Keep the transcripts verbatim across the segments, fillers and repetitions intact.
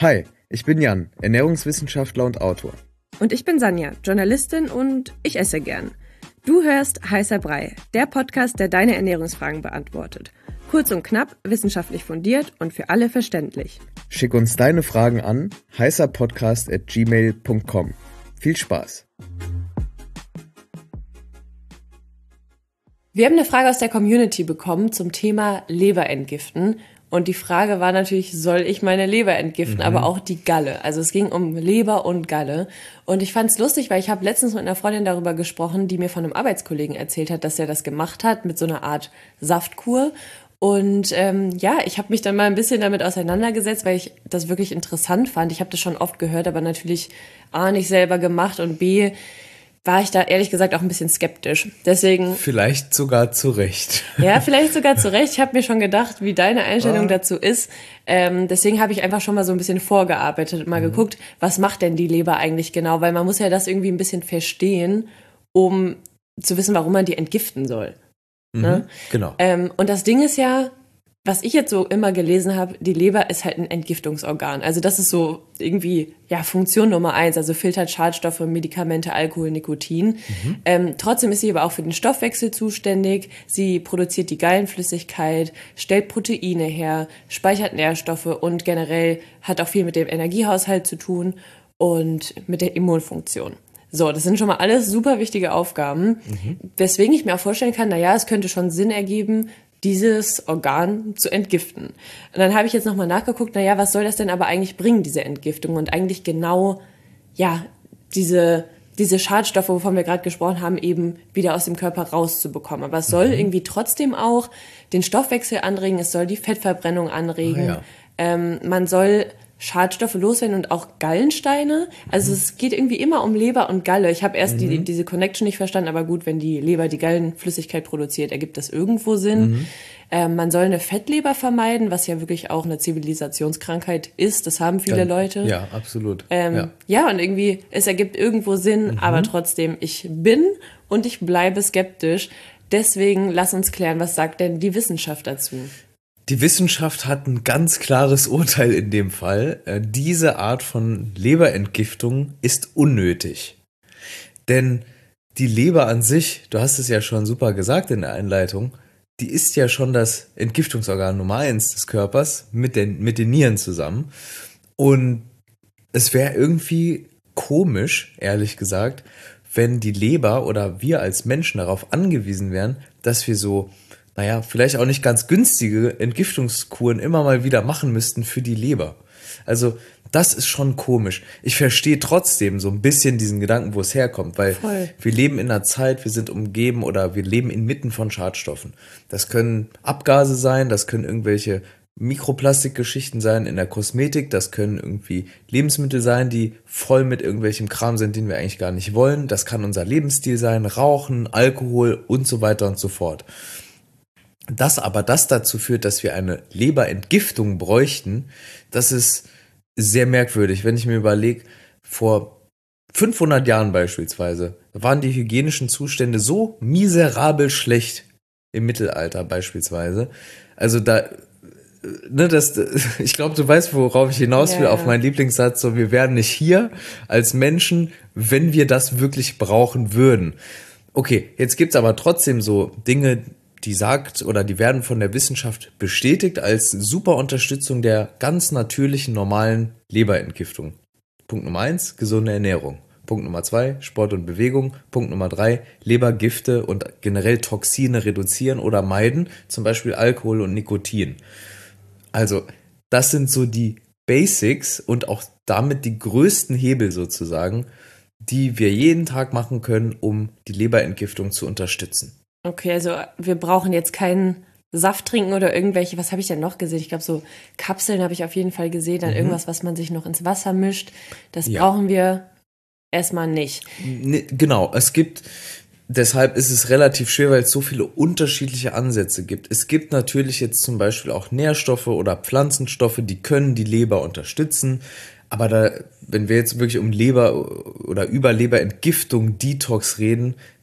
Hi, ich bin Jan, Ernährungswissenschaftler und Autor. Und ich bin Sanja, Journalistin und ich esse gern. Du hörst Heißer Brei, der Podcast, der deine Ernährungsfragen beantwortet. Kurz und knapp, wissenschaftlich fundiert und für alle verständlich. Schick uns deine Fragen an heißerpodcast at gmail punkt com. Viel Spaß! Wir haben eine Frage aus der Community bekommen zum Thema Leberentgiften. Und die Frage war natürlich, soll ich meine Leber entgiften, mhm. aber auch die Galle. Also es ging um Leber und Galle. Und ich fand es lustig, weil ich habe letztens mit einer Freundin darüber gesprochen, die mir von einem Arbeitskollegen erzählt hat, dass er das gemacht hat mit so einer Art Saftkur. Und ähm, ja, ich habe mich dann mal ein bisschen damit auseinandergesetzt, weil ich das wirklich interessant fand. Ich habe das schon oft gehört, aber natürlich A, nicht selber gemacht und B, war ich da ehrlich gesagt auch ein bisschen skeptisch. Deswegen vielleicht sogar zu Recht. Ja, vielleicht sogar zu Recht. Ich habe mir schon gedacht, wie deine Einstellung ah. dazu ist. Ähm, deswegen habe ich einfach schon mal so ein bisschen vorgearbeitet und mal mhm. geguckt, was macht denn die Leber eigentlich genau? Weil man muss ja das irgendwie ein bisschen verstehen, um zu wissen, warum man die entgiften soll. Mhm, ne? Genau. Ähm, und das Ding ist ja, was ich jetzt so immer gelesen habe, die Leber ist halt ein Entgiftungsorgan. Also das ist so irgendwie ja Funktion Nummer eins, also filtert Schadstoffe, Medikamente, Alkohol, Nikotin. Mhm. Ähm, trotzdem ist sie aber auch für den Stoffwechsel zuständig. Sie produziert die Gallenflüssigkeit, stellt Proteine her, speichert Nährstoffe und generell hat auch viel mit dem Energiehaushalt zu tun und mit der Immunfunktion. So, das sind schon mal alles super wichtige Aufgaben, mhm. weswegen ich mir auch vorstellen kann, naja, es könnte schon Sinn ergeben, dieses Organ zu entgiften. Und dann habe ich jetzt nochmal nachgeguckt, naja, was soll das denn aber eigentlich bringen, diese Entgiftung? Und eigentlich genau, ja, diese, diese Schadstoffe, wovon wir gerade gesprochen haben, eben wieder aus dem Körper rauszubekommen. Aber es soll mhm. irgendwie trotzdem auch den Stoffwechsel anregen, es soll die Fettverbrennung anregen. Ah, ja. ähm, man soll Schadstoffe loswerden und auch Gallensteine. Also mhm. es geht irgendwie immer um Leber und Galle. Ich habe erst mhm. die, diese Connection nicht verstanden, aber gut, wenn die Leber die Gallenflüssigkeit produziert, ergibt das irgendwo Sinn. Mhm. Ähm, man soll eine Fettleber vermeiden, was ja wirklich auch eine Zivilisationskrankheit ist. Das haben viele Dann, Leute. Ja, absolut. Ähm, ja. ja, und irgendwie, es ergibt irgendwo Sinn, mhm. aber trotzdem, ich bin und ich bleibe skeptisch. Deswegen lass uns klären, was sagt denn die Wissenschaft dazu? Die Wissenschaft hat ein ganz klares Urteil in dem Fall. Diese Art von Leberentgiftung ist unnötig. Denn die Leber an sich, du hast es ja schon super gesagt in der Einleitung, die ist ja schon das Entgiftungsorgan Nummer eins des Körpers mit den, mit den Nieren zusammen. Und es wäre irgendwie komisch, ehrlich gesagt, wenn die Leber oder wir als Menschen darauf angewiesen wären, dass wir so naja, vielleicht auch nicht ganz günstige Entgiftungskuren immer mal wieder machen müssten für die Leber. Also das ist schon komisch. Ich verstehe trotzdem so ein bisschen diesen Gedanken, wo es herkommt, weil Voll. wir leben in einer Zeit, wir sind umgeben oder wir leben inmitten von Schadstoffen. Das können Abgase sein, das können irgendwelche Mikroplastikgeschichten sein in der Kosmetik, das können irgendwie Lebensmittel sein, die voll mit irgendwelchem Kram sind, den wir eigentlich gar nicht wollen. Das kann unser Lebensstil sein, Rauchen, Alkohol und so weiter und so fort. Dass aber das dazu führt, dass wir eine Leberentgiftung bräuchten, das ist sehr merkwürdig. Wenn ich mir überlege, vor fünfhundert Jahren beispielsweise waren die hygienischen Zustände so miserabel schlecht im Mittelalter beispielsweise. Also da, ne, das, ich glaube, du weißt, worauf ich hinaus will, ja, auf meinen Lieblingssatz, so, wir wären nicht hier als Menschen, wenn wir das wirklich brauchen würden. Okay, jetzt gibt's aber trotzdem so Dinge, die sagt oder die werden von der Wissenschaft bestätigt als super Unterstützung der ganz natürlichen, normalen Leberentgiftung. Punkt Nummer eins, gesunde Ernährung. Punkt Nummer zwei, Sport und Bewegung. Punkt Nummer drei, Lebergifte und generell Toxine reduzieren oder meiden, zum Beispiel Alkohol und Nikotin. Also das sind so die Basics und auch damit die größten Hebel sozusagen, die wir jeden Tag machen können, um die Leberentgiftung zu unterstützen. Okay, also wir brauchen jetzt keinen Saft trinken oder irgendwelche, was habe ich denn noch gesehen? Ich glaube, so Kapseln habe ich auf jeden Fall gesehen, dann mhm. irgendwas, was man sich noch ins Wasser mischt. Das ja. brauchen wir erstmal nicht. Ne, genau, es gibt, deshalb ist es relativ schwer, weil es so viele unterschiedliche Ansätze gibt. Es gibt natürlich jetzt zum Beispiel auch Nährstoffe oder Pflanzenstoffe, die können die Leber unterstützen. Aber da, wenn wir jetzt wirklich um Leber oder über Leberentgiftung, Detox reden,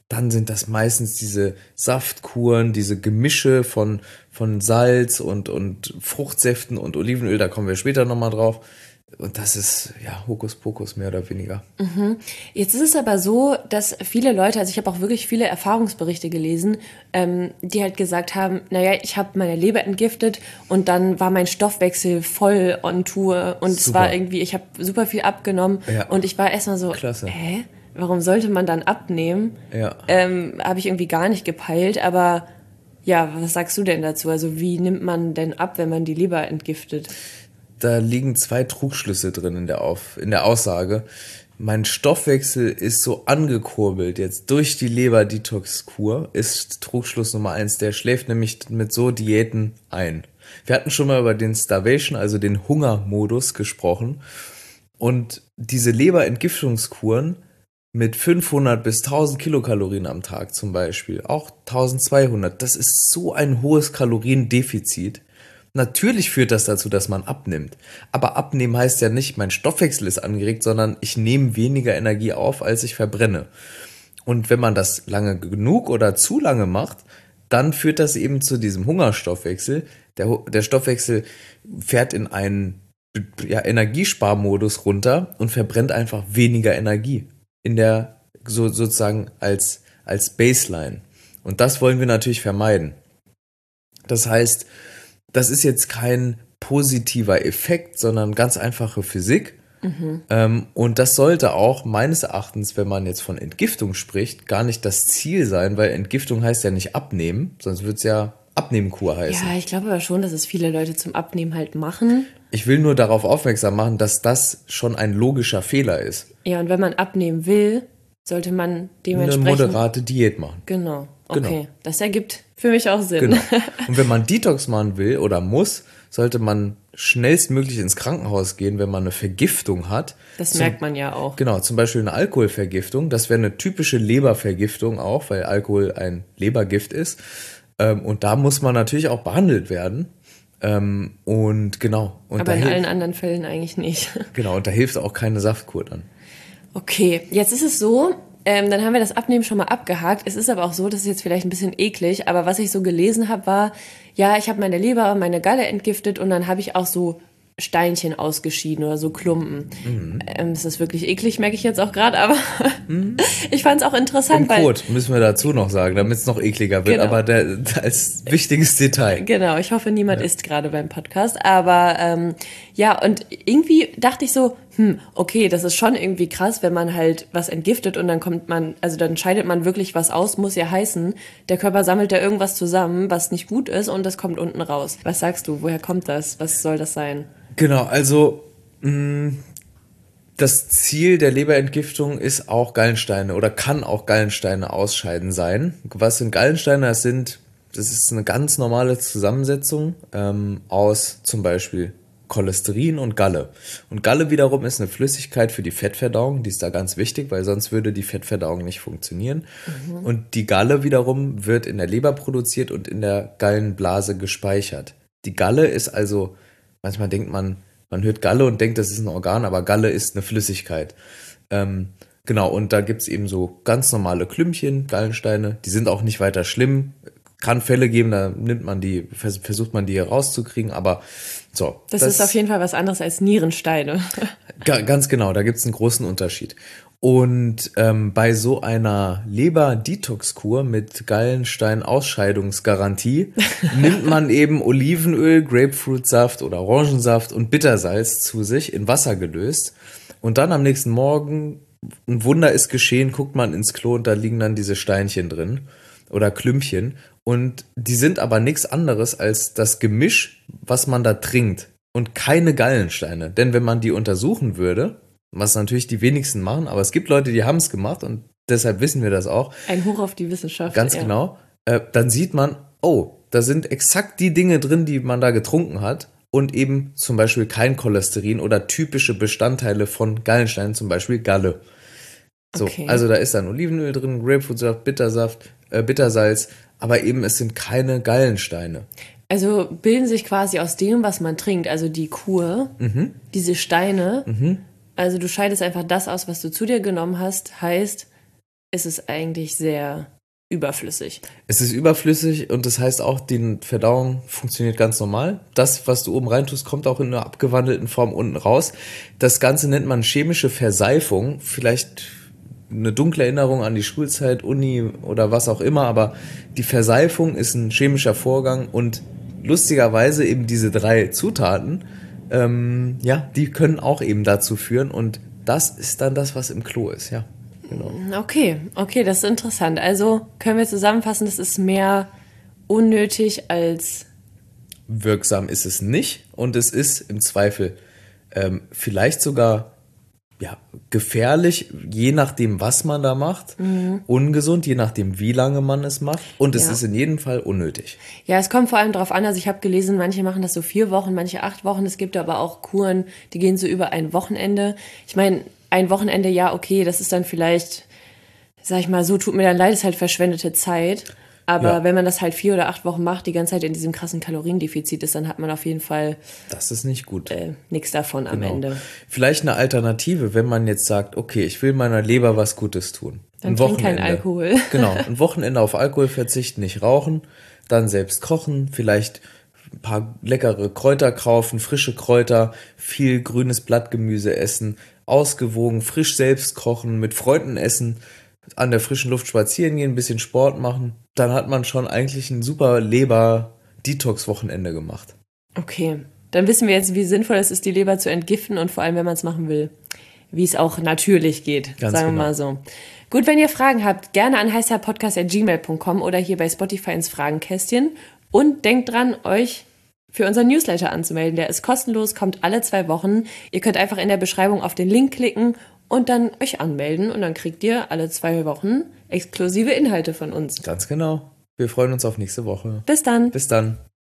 dann sind das meistens diese Saftkuren, diese Gemische von, von Salz und, und Fruchtsäften und Olivenöl, da kommen wir später nochmal drauf. Und das ist, ja, Hokuspokus mehr oder weniger. Mhm. Jetzt ist es aber so, dass viele Leute, also ich habe auch wirklich viele Erfahrungsberichte gelesen, ähm, die halt gesagt haben, naja, ich habe meine Leber entgiftet und dann war mein Stoffwechsel voll on Tour und super. Es war irgendwie, ich habe super viel abgenommen ja. Und ich war erstmal so, Klasse. hä, warum sollte man dann abnehmen? Ja. Ähm, habe ich irgendwie gar nicht gepeilt, aber ja, was sagst du denn dazu? Also wie nimmt man denn ab, wenn man die Leber entgiftet? Da liegen zwei Trugschlüsse drin in der, Auf, in der Aussage. Mein Stoffwechsel ist so angekurbelt jetzt durch die Leber-Detox-Kur, ist Trugschluss Nummer eins. Der schläft nämlich mit so Diäten ein. Wir hatten schon mal über den Starvation, also den Hungermodus gesprochen. Und diese Leberentgiftungskuren mit fünfhundert bis tausend Kilokalorien am Tag zum Beispiel, auch eintausendzweihundert, das ist so ein hohes Kaloriendefizit. Natürlich führt das dazu, dass man abnimmt. Aber abnehmen heißt ja nicht, mein Stoffwechsel ist angeregt, sondern ich nehme weniger Energie auf, als ich verbrenne. Und wenn man das lange genug oder zu lange macht, dann führt das eben zu diesem Hungerstoffwechsel. Der, der Stoffwechsel fährt in einen ja, Energiesparmodus runter und verbrennt einfach weniger Energie. In der, so, sozusagen als, als Baseline. Und das wollen wir natürlich vermeiden. Das heißt, das ist jetzt kein positiver Effekt, sondern ganz einfache Physik. Mhm. Ähm, und das sollte auch meines Erachtens, wenn man jetzt von Entgiftung spricht, gar nicht das Ziel sein, weil Entgiftung heißt ja nicht abnehmen, sonst wird es ja Abnehmkur heißen. Ja, ich glaube aber schon, dass es viele Leute zum Abnehmen halt machen. Ich will nur darauf aufmerksam machen, dass das schon ein logischer Fehler ist. Ja, und wenn man abnehmen will, sollte man dementsprechend eine moderate Diät machen. Genau. Okay, genau. Das ergibt für mich auch Sinn. Genau. Und wenn man Detox machen will oder muss, sollte man schnellstmöglich ins Krankenhaus gehen, wenn man eine Vergiftung hat. Das zum, merkt man ja auch. Genau, zum Beispiel eine Alkoholvergiftung. Das wäre eine typische Lebervergiftung auch, weil Alkohol ein Lebergift ist. Und da muss man natürlich auch behandelt werden. Und genau. Und aber in hilft, allen anderen Fällen eigentlich nicht. Genau, und da hilft auch keine Saftkur dann. Okay, jetzt ist es so, Ähm, dann haben wir das Abnehmen schon mal abgehakt. Es ist aber auch so, das ist jetzt vielleicht ein bisschen eklig, aber was ich so gelesen habe, war, ja, ich habe meine Leber und meine Galle entgiftet und dann habe ich auch so Steinchen ausgeschieden oder so Klumpen. Mhm. Ähm, das ist wirklich eklig, merke ich jetzt auch gerade, aber mhm. ich fand es auch interessant. Im Code müssen wir dazu noch sagen, damit es noch ekliger wird, genau. Aber der, als wichtiges Detail. Genau, ich hoffe, niemand ja. isst gerade beim Podcast, aber ähm, ja, und irgendwie dachte ich so, hm, okay, das ist schon irgendwie krass, wenn man halt was entgiftet und dann kommt man, also dann scheidet man wirklich was aus, muss ja heißen, der Körper sammelt da irgendwas zusammen, was nicht gut ist und das kommt unten raus. Was sagst du, woher kommt das? Was soll das sein? Genau, also mh, das Ziel der Leberentgiftung ist auch Gallensteine oder kann auch Gallensteine ausscheiden sein. Was sind Gallensteine? Das sind, das ist eine ganz normale Zusammensetzung ähm, aus zum Beispiel Cholesterin und Galle. Und Galle wiederum ist eine Flüssigkeit für die Fettverdauung, die ist da ganz wichtig, weil sonst würde die Fettverdauung nicht funktionieren. Mhm. Und die Galle wiederum wird in der Leber produziert und in der Gallenblase gespeichert. Die Galle ist also, manchmal denkt man, man hört Galle und denkt, das ist ein Organ, aber Galle ist eine Flüssigkeit. Ähm, genau, und da gibt's eben so ganz normale Klümpchen, Gallensteine, die sind auch nicht weiter schlimm. Kann Fälle geben, da nimmt man die, versucht man die hier rauszukriegen, aber so. Das, das ist auf jeden Fall was anderes als Nierensteine. Ga, ganz genau, da gibt's einen großen Unterschied. Und ähm, bei so einer Leber-Detox-Kur mit Gallenstein-Ausscheidungsgarantie nimmt man eben Olivenöl, Grapefruitsaft oder Orangensaft und Bittersalz zu sich in Wasser gelöst. Und dann am nächsten Morgen, ein Wunder ist geschehen, guckt man ins Klo und da liegen dann diese Steinchen drin oder Klümpchen. Und die sind aber nichts anderes als das Gemisch, was man da trinkt. Und keine Gallensteine. Denn wenn man die untersuchen würde, was natürlich die wenigsten machen, aber es gibt Leute, die haben es gemacht und deshalb wissen wir das auch. Ein Hoch auf die Wissenschaft. Ganz ja. genau. Äh, dann sieht man, oh, da sind exakt die Dinge drin, die man da getrunken hat und eben zum Beispiel kein Cholesterin oder typische Bestandteile von Gallensteinen, zum Beispiel Galle. So, okay. Also da ist dann Olivenöl drin, Grapefruitsaft, Bittersaft, äh, Bittersalz, aber eben es sind keine Gallensteine. Also bilden sich quasi aus dem, was man trinkt, also die Kur, mhm. diese Steine, mhm. also du scheidest einfach das aus, was du zu dir genommen hast, heißt, ist es eigentlich sehr überflüssig. Es ist überflüssig und das heißt auch, die Verdauung funktioniert ganz normal. Das, was du oben reintust, kommt auch in einer abgewandelten Form unten raus. Das Ganze nennt man chemische Verseifung. Vielleicht eine dunkle Erinnerung an die Schulzeit, Uni oder was auch immer, aber die Verseifung ist ein chemischer Vorgang und lustigerweise eben diese drei Zutaten, ähm, ja, die können auch eben dazu führen und das ist dann das, was im Klo ist, ja. Genau. Okay, okay, das ist interessant. Also können wir zusammenfassen, das ist mehr unnötig als wirksam ist es nicht und es ist im Zweifel ähm, vielleicht sogar ja, gefährlich, je nachdem, was man da macht, mhm. ungesund, je nachdem, wie lange man es macht und es Ja. ist in jedem Fall unnötig. Ja, es kommt vor allem darauf an, also ich habe gelesen, manche machen das so vier Wochen, manche acht Wochen, es gibt aber auch Kuren, die gehen so über ein Wochenende. Ich meine, ein Wochenende, ja, okay, das ist dann vielleicht, sag ich mal, so tut mir dann leid, ist halt verschwendete Zeit. Aber Ja. wenn man das halt vier oder acht Wochen macht, die ganze Zeit in diesem krassen Kaloriendefizit ist, dann hat man auf jeden Fall Das ist nicht gut. äh, nichts davon am Genau. Ende. Vielleicht eine Alternative, wenn man jetzt sagt, okay, ich will meiner Leber was Gutes tun. Dann ein trink Wochenende. keinen Alkohol. Genau, ein Wochenende auf Alkohol verzichten, nicht rauchen, dann selbst kochen, vielleicht ein paar leckere Kräuter kaufen, frische Kräuter, viel grünes Blattgemüse essen, ausgewogen, frisch selbst kochen, mit Freunden essen, an der frischen Luft spazieren gehen, ein bisschen Sport machen. Dann hat man schon eigentlich ein super Leber-Detox-Wochenende gemacht. Okay, dann wissen wir jetzt, wie sinnvoll es ist, die Leber zu entgiften und vor allem, wenn man es machen will, wie es auch natürlich geht, Ganz sagen wir genau. mal so. Gut, wenn ihr Fragen habt, gerne an heißerpodcast at gmail punkt com oder hier bei Spotify ins Fragenkästchen. Und denkt dran, euch für unseren Newsletter anzumelden. Der ist kostenlos, kommt alle zwei Wochen. Ihr könnt einfach in der Beschreibung auf den Link klicken und dann euch anmelden. Und dann kriegt ihr alle zwei Wochen exklusive Inhalte von uns. Ganz genau. Wir freuen uns auf nächste Woche. Bis dann. Bis dann.